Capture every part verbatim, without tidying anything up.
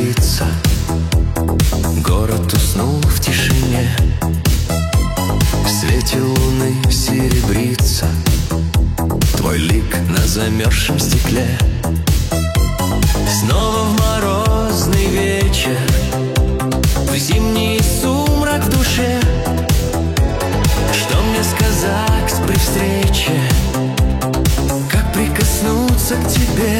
серебрится, город уснул в тишине. В свете луны серебрится твой лик на замерзшем стекле. Снова в морозный вечер, в зимний сумрак в душе. Что мне сказать при встрече? Как прикоснуться к тебе?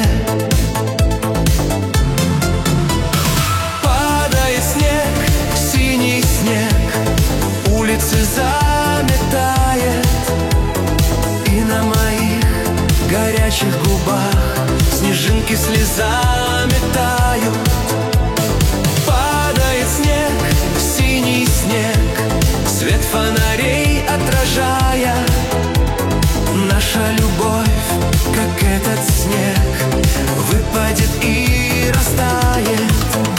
Падает снег, синий снег, улицы заметает, и на моих горячих губах снежинки слезами тают. Падает снег, синий снег, свет фонарей отражая. Наша любовь, как этот снег, выпадет и растает.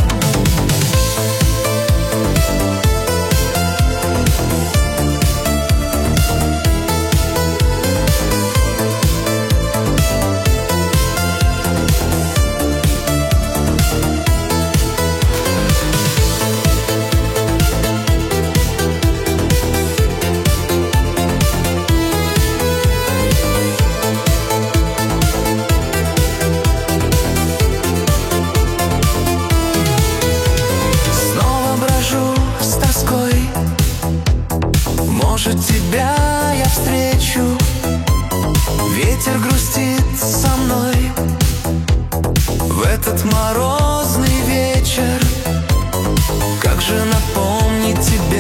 Может, тебя я встречу, ветер грустит со мной в этот морозный вечер. Как же напомнить тебе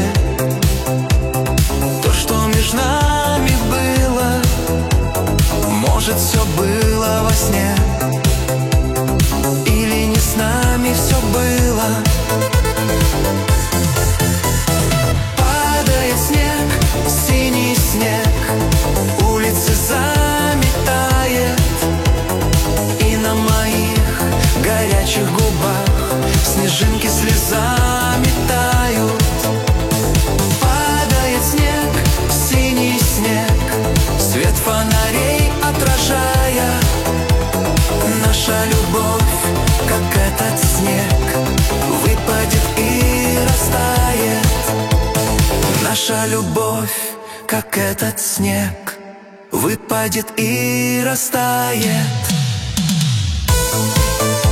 то, что между нами было? Может, все было во сне, или не с нами все было? Снег, улицы заметает, и на моих горячих губах снежинки слезами тают. Падает снег, синий снег, свет фонарей отражая. Наша любовь, как этот снег, выпадет и растает. Наша любовь, как этот снег, выпадет и растает.